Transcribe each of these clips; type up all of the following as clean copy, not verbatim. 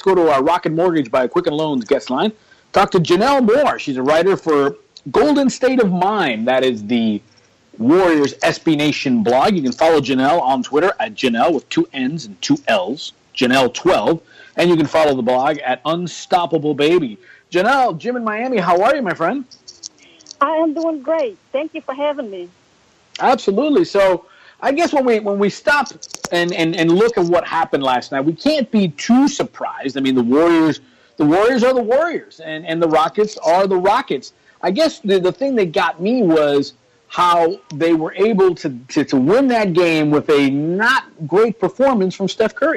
go to our Rocket Mortgage by Quicken Loans guest line. Talk to Janelle Moore. She's a writer for Golden State of Mind. That is the Warriors SB Nation blog. You can follow Janelle on Twitter at Janelle with 2 N's and 2 L's, Janelle12. And you can follow the blog at Unstoppable Baby. Janelle, Jim in Miami, how are you, my friend? I am doing great. Thank you for having me. Absolutely. So I guess when we stop and look at what happened last night, we can't be too surprised. I mean, the Warriors are the Warriors, and the Rockets are the Rockets. I guess the thing that got me was how they were able to win that game with a not great performance from Steph Curry.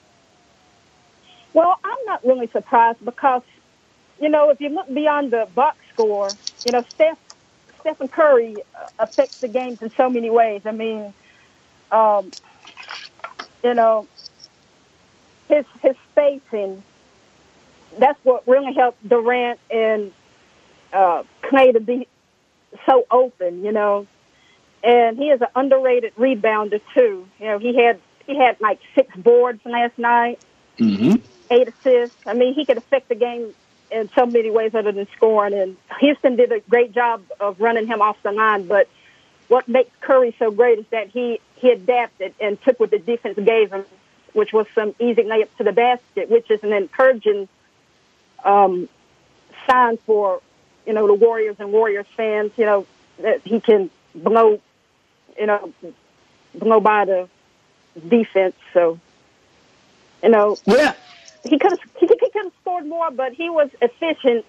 Well, I'm not really surprised because, if you look beyond the box score, Stephen Curry affects the games in so many ways. I mean, his spacing, that's what really helped Durant and Klay to be so open, And he is an underrated rebounder too. He had like 6 boards last night, 8 assists. I mean, he could affect the game in so many ways other than scoring. And Houston did a great job of running him off the line. But what makes Curry so great is that he adapted and took what the defense gave him, which was some easy layups to the basket, which is an encouraging sign for, the Warriors and Warriors fans, that he can blow by the defense. So, Yeah. He could have scored more, but he was efficient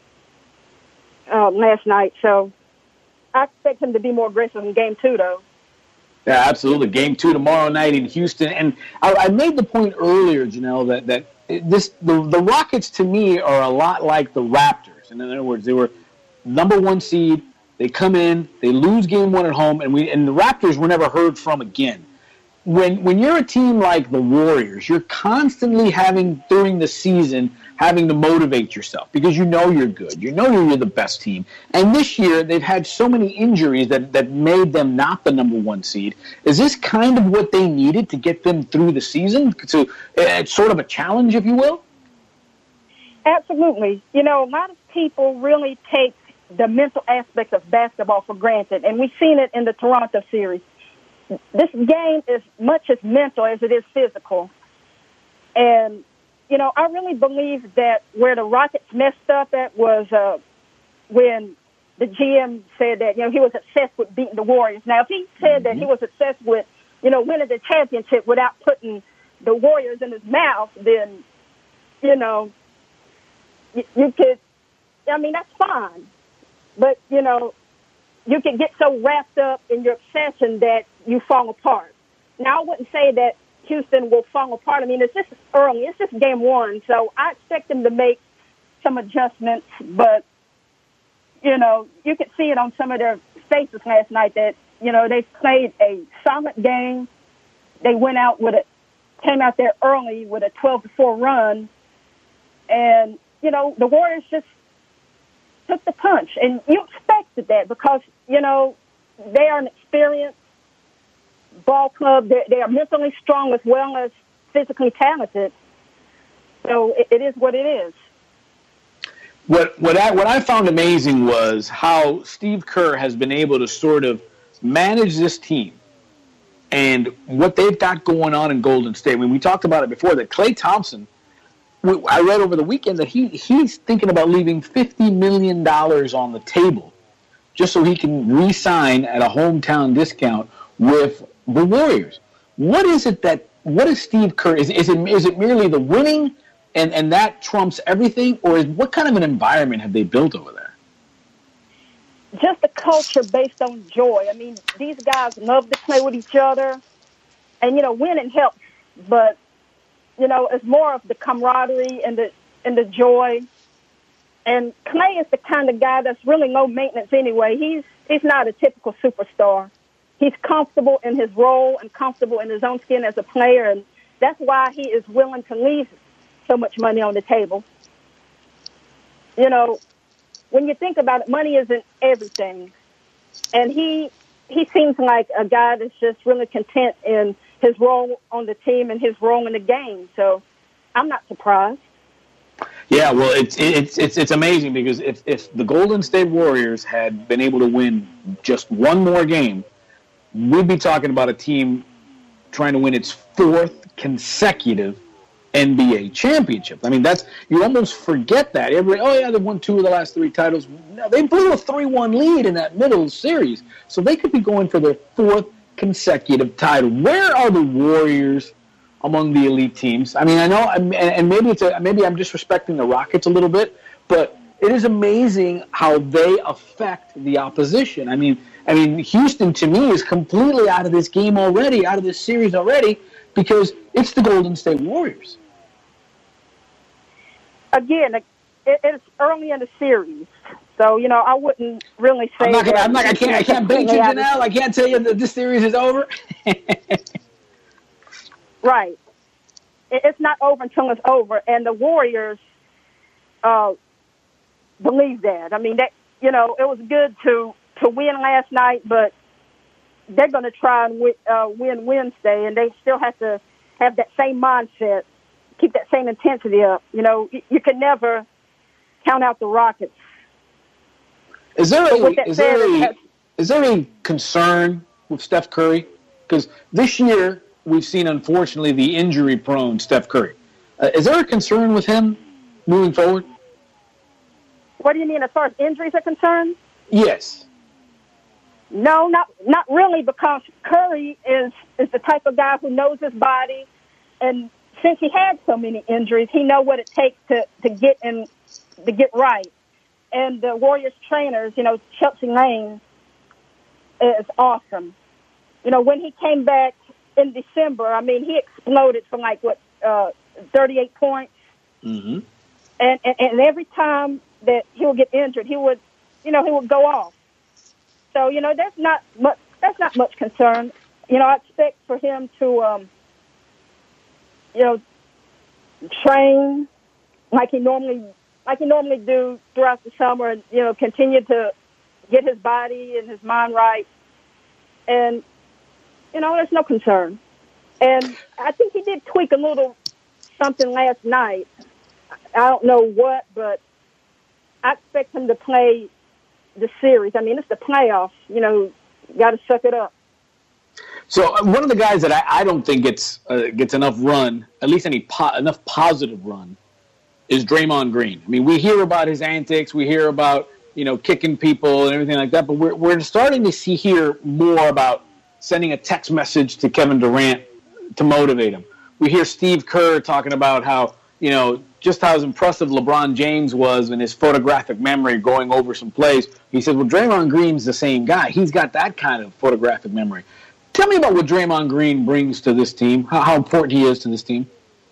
last night. So I expect him to be more aggressive in Game 2, though. Yeah, absolutely. Game 2 tomorrow night in Houston. And I made the point earlier, Janelle, that the Rockets to me are a lot like the Raptors. In other words, they were number 1 seed. They come in, they lose Game 1 at home, and the Raptors were never heard from again. When you're a team like the Warriors, you're constantly during the season having to motivate yourself because you're good. You're the best team. And this year, they've had so many injuries that made them not the number 1 seed. Is this kind of what they needed to get them through the season? So it's sort of a challenge, if you will? Absolutely. A lot of people really take the mental aspect of basketball for granted, and we've seen it in the Toronto series. This game is much as mental as it is physical. And, I really believe that where the Rockets messed up at was when the GM said that, he was obsessed with beating the Warriors. Now, if he said that he was obsessed with, winning the championship without putting the Warriors in his mouth, then, you could, that's fine. But, you can get so wrapped up in your obsession that you fall apart. Now, I wouldn't say that Houston will fall apart. I mean, it's just early. It's just Game 1. So I expect them to make some adjustments. But, you could see it on some of their faces last night that, they played a solid game. They came out there early with a 12-4 run. And, the Warriors just took the punch. And you expected that because, they are an experienced ball club. They are mentally strong as well as physically talented. So it is what it is. What I found amazing was how Steve Kerr has been able to sort of manage this team and what they've got going on in Golden State. I mean, we talked about it before that Klay Thompson, I read over the weekend that he's thinking about leaving $50 million on the table just so he can re-sign at a hometown discount with the Warriors. What is Steve Kerr? Is it merely the winning and that trumps everything, or what kind of an environment have they built over there? Just a culture based on joy. I mean, these guys love to play with each other, and winning helps, but it's more of the camaraderie and the joy. And Klay is the kind of guy that's really low maintenance anyway. He's not a typical superstar. He's comfortable in his role and comfortable in his own skin as a player, and that's why he is willing to leave so much money on the table. When you think about it, money isn't everything. And he seems like a guy that's just really content in his role on the team and his role in the game. So I'm not surprised. Yeah, well, it's amazing because if the Golden State Warriors had been able to win just one more game, we'd be talking about a team trying to win its fourth consecutive NBA championship. I mean, you almost forget that. Everybody, oh yeah, they won 2 of the last 3 titles. No, they blew a 3-1 lead in that middle series, so they could be going for their fourth consecutive title. Where are the Warriors among the elite teams? I mean, I know, and maybe I'm disrespecting the Rockets a little bit, but it is amazing how they affect the opposition. I mean, Houston to me is completely out of this game already, out of this series already, because it's the Golden State Warriors. Again, it's early in the series, so I wouldn't really say. I can't beat you, Janelle. I can't tell you that this series is over. Right. It's not over until it's over, and the Warriors believe that. I mean, that it was good to win last night, but they're going to try and win Wednesday, and they still have to have that same mindset, keep that same intensity up. You can never count out the Rockets. Is there a concern with Steph Curry? Because this year we've seen, unfortunately, the injury-prone Steph Curry. Is there a concern with him moving forward? What do you mean, as far as injuries are concerned? Yes. No, not really, because Curry is the type of guy who knows his body, and since he had so many injuries, he knows what it takes to get right. And the Warriors trainers, Chelsea Lane is awesome. When he came back in December, I mean, he exploded from 38 points. Mm-hmm. And every time that he would get injured, he would go off. So, that's not much concern. I expect for him to, train like he normally do throughout the summer, and continue to get his body and his mind right. And there's no concern. And I think he did tweak a little something last night. I don't know what, but I expect him to play the series. I mean, it's the playoffs. Got to suck it up. So one of the guys that I don't think gets enough run, at least enough positive run, is Draymond Green. I mean, we hear about his antics, we hear about kicking people and everything like that, but we're starting to hear more about sending a text message to Kevin Durant to motivate him. We hear Steve Kerr talking about how just how impressive LeBron James was in his photographic memory going over some plays. He said, well, Draymond Green's the same guy. He's got that kind of photographic memory. Tell me about what Draymond Green brings to this team, how important he is to this team.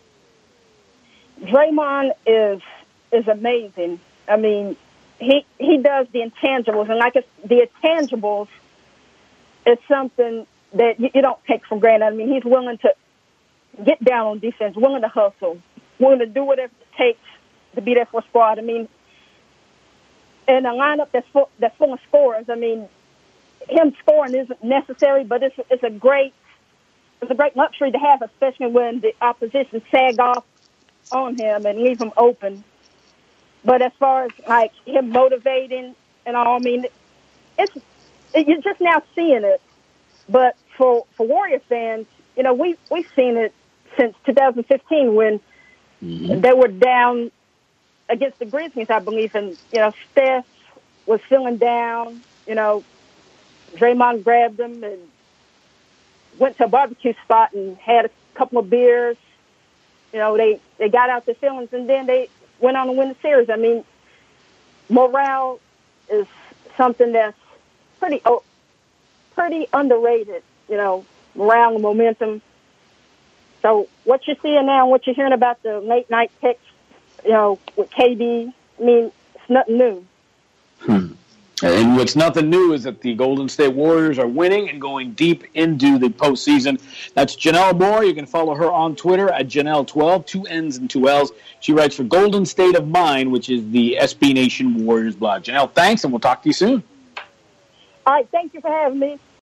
Draymond is amazing. I mean, he does the intangibles, and the intangibles is something that you don't take for granted. I mean, he's willing to get down on defense, willing to hustle, willing to do whatever it takes to be there for a squad. I mean, in a lineup that's full of scorers, I mean, him scoring isn't necessary, but it's a great luxury to have, especially when the opposition sag off on him and leave him open. But as far as him motivating and all, I mean, you're just now seeing it. But for Warrior fans, we've seen it since 2015 when they were down against the Grizzlies, I believe, and Steph was feeling down. Draymond grabbed him and went to a barbecue spot and had a couple of beers. They got out their feelings, and then they went on to win the series. I mean, morale is something that's pretty underrated, morale and momentum. So what you're seeing now, what you're hearing about the late night picks, with KD, I mean, it's nothing new. And what's nothing new is that the Golden State Warriors are winning and going deep into the postseason. That's Janelle Moore. You can follow her on Twitter at Janelle12, 2 N's and 2 L's. She writes for Golden State of Mind, which is the SB Nation Warriors blog. Janelle, thanks, and we'll talk to you soon. All right, thank you for having me.